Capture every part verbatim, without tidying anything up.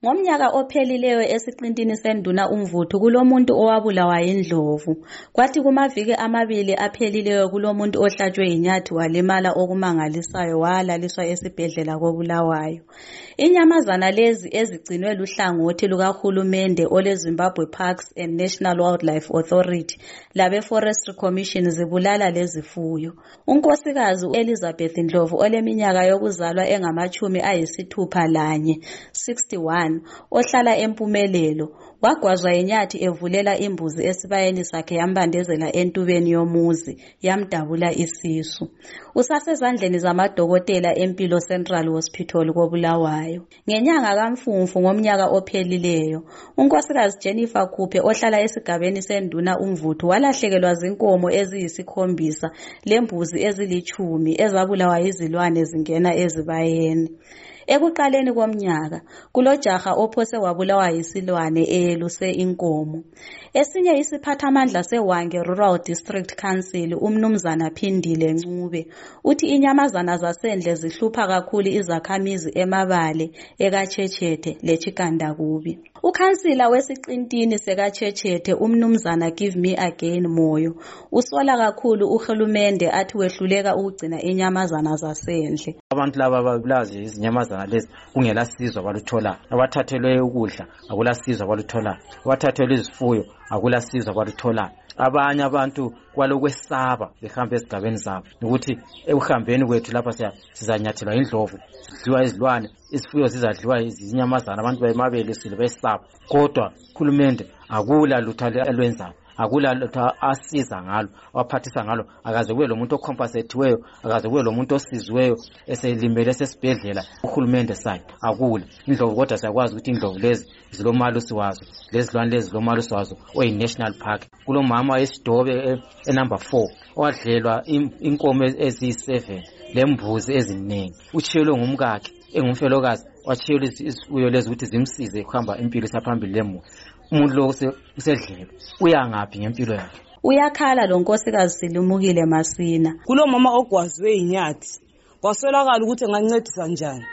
Ngomnyaka ophelileyo esiqintini senduna uMvuthu kulomuntu owabulawa indlovu. Kwathi kumaviki amabili aphelileyo kulomuntu ohlatshwe inyathi walimala okumangalisayo walaliswa esibhedlela koBulawayo. Inyamazana lezi ezigcinwe luhlangothi lukahulumende ole Zimbabwe Parks and National Wildlife Authority labe Forestry Commission zibulala lezifuyo. Unkosikazi Elizabeth Ndlovu oleminyaka yokuzalwa engamachumi ayisithupha lanye sixty-one ohlala eMpumelelo wagwazwa inyathi evulela imbuzi esibayeni sakhe yambandezela entubeni yomuzi yamdabula isisu. Usasezandleni zamadokotela eMpilo Central Hospital koBulawayo. Ngenyanga kaMfumfu ngomnyaka ophelileyo unkosikazi Jennifer Khuphe ohlala esigabeni senduna uMvuthu walahlekelwa zinkomo eziyisikhombisa lembuzi ezilichumi ezabulawa izilwane zingena ezibayeni. Ekuqaleni komnyaka kulojaha ophose wabulawa yisilwane eyeluse inkomo. Esinye isiphathamandla seWange Rural District Council umnumzana Phindile Ncube uthi inyamazana zasendle zihlupha kakhulu izakhamizi emabale ekaChechethe leChikandakubi. Ukhansila wesiqintini sekaChechethe umnumzana Give Me Again Moyo usola kakhulu uhulumende athi wehluleka ukugcina inyamazana zasendle. Abantu laba babulazi izinyamazana lezi kungela sizo abaluthola. Abathathelwe ukudla akula sizo abaluthola. Abathathelwe izifuyo akula sizo abaluthola. Abanye abantu kwalokwesaba behamba esigabeni zabo ukuthi ekuhambeni kwethu lapha sizanyathelwa indlovu, sidliwa izilwane, isifuyo zizadliwa izinyamazana, abantu bemabele silibesaba. Kodwa uhulumende akula lutho alwenzayo, akula lutho asiza ngalo, waphathisa ngalo. Akaze kube lo muntu ocompensatiweyo, akaze kube lo muntu osizweyo eselimele esesibhedlela uhulumende sakhe akula. Indlovu kodwa siyakwazi ukuthi indlovu lezi zilomalusi wazo, lezilwane lezi zilomalusi wazo oyi National Park. Kulomama esidobe enumber four owadlelwa inkomo eziyi-seven lembuzi eziningi. Utshiyelwe ngumkakhe engumfelokazi watshiyelwa isifuyo lezi ukuthi zimsize kuhamba impilo isaphambili lemuzi. Umuntu lo usedlelwe uyangaphi ngempilo yakhe? Uyakhala lo nkosikazi Silimukile Masina. Kulomama ogwazwe inyathi kwasolakala ukuthi engancedisa njani.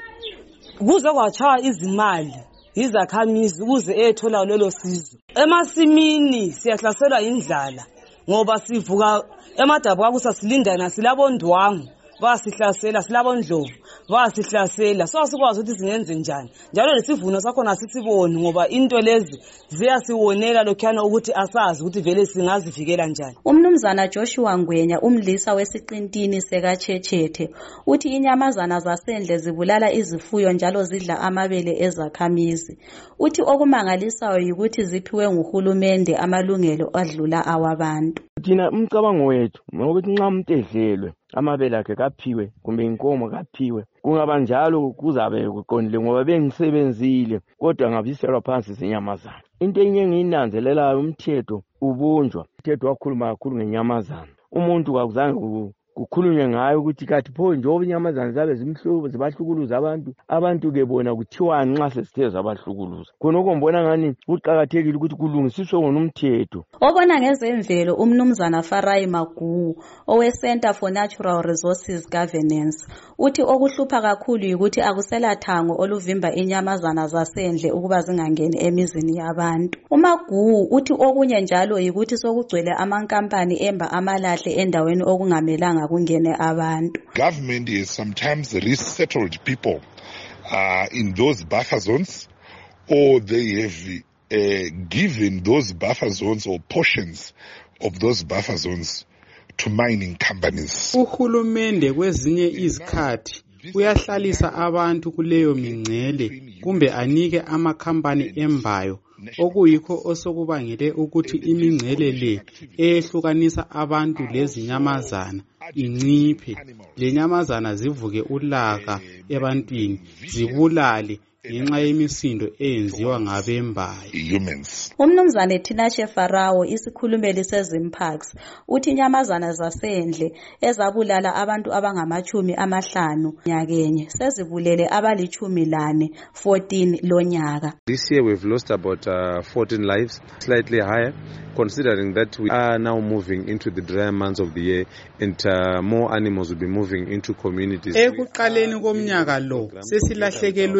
Kuze kwachaya izimali izakhamizi ukuze ethola lelo sizo. Emasimini siyahlaselwa indlala ngoba sivuka emadabu akusa silindana silabondwangu basihlasela, silabondlovu basihlasela. So asikwazi ukuthi singenze njani. Njalo lesivuno sakho nasisiboni ngoba into lezi ziyasiwonela lokhana ukuthi asazi ukuthi vele singazivikela njani. Umnumzana Joshua Ngwenya umlisa wesiqintini sekaChechethe uthi inyamazana zasendle zibulala izifuyo njalo zidla amabele ezakhamizi. Uthi okumangalisayo ukuthi ziphiwe nguhulumende amalungelo adlula awabantu. Thina umcabango wethu ngokuthi nxa umuntu edlelwe amabele akhe kaphiwe kumbe inkomo kaphiwe kungaba njalo kuzabe kuqondile ngoba bengisebenzile kodwa ngabiselwa phansi izinyamazana. Into enye engiyinanzelelayo umthetho ubunjwa. Umthetho wakhuluma kakhulu ngenyamazana. Umuntu kakuzange kukhulunywe ngayo ukuthi kathi pho njengoba inyamazana zabe zimhlubu zibahlukuluza abantu abantu ke bona kuthiwa nxa sesithe zabahlukuluza. Khonoko ngibona ngani kuqhakathekile ukuthi kulungisiswe wona umthetho. Obona ngezemvelo umnumzana Farai Magu owe Center for Natural Resources Governance uthi okuhlupha kakhulu ukuthi akusela thango oluvimba inyamazana zasendle ukuba zingangeni emizini yabantu. uMagu uthi okunye njalo ukuthi sokugcwele amankampani emba amalahle endaweni okungamelanga kungene abantu. Government has sometimes resettled people uh, in those buffer zones, or they have uh, given those buffer zones or portions of those buffer zones to mining companies. Uhulumende kwezinye izikhathi uyahlalisa abantu kuleyo mingcele kumbe anike amakhampani embayo okuyikho osokubangele ukuthi imingcele le ehlukanisa abantu lezinyamazana inciphe. Lenyamazana zivuke ulaka ebantwini zibulale ngenxa yemisindo eyenziwa ngabembayo. Umnumzane Tinashe Farawo isikhulumeli seZimparks uthi inyamazana zasendle ezabulala abantu abangamachumi amahlanu nyakenye sezibulele abalichumi lane fourteen lonyaka. This year we've lost about uh, fourteen lives, slightly higher considering that we are now moving into the drier months of the year and uh, more animals will be moving into communities. Ekuqaleni komnyaka lo sesilahlekelwe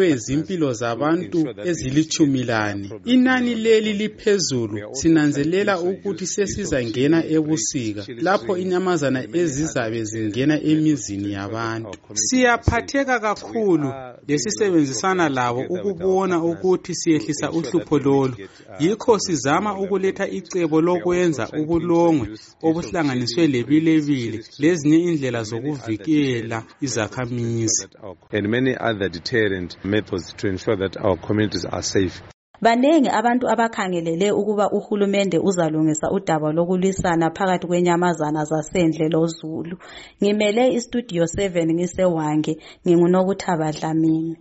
impilo zabantu ezilitshumi lane. Inani leli liphezulu. Sinanzelela ukuthi sesizangena ebusika lapho inyamazana ezizabe zingena emizini yabantu. Siyaphatheka kakhulu lesisebenzisana labo ukubona ukuthi siyehlisa uhlupho lolu. Yikho sizama ukuletha icebo lokwenza ubulongwe obuhlanganiswe lebilebile lezinye indlela zokuvikela izakhamizi. And many other deterrent methods to ensure that our communities are safe. Banengi abantu abakhangelele ukuba uhulumende uzalungisa udaba lokulwisana phakathi kwenyamazana zasendle loZulu. Ngimele iStudio seven ngisewange, nginguNokuthaba Dlamini.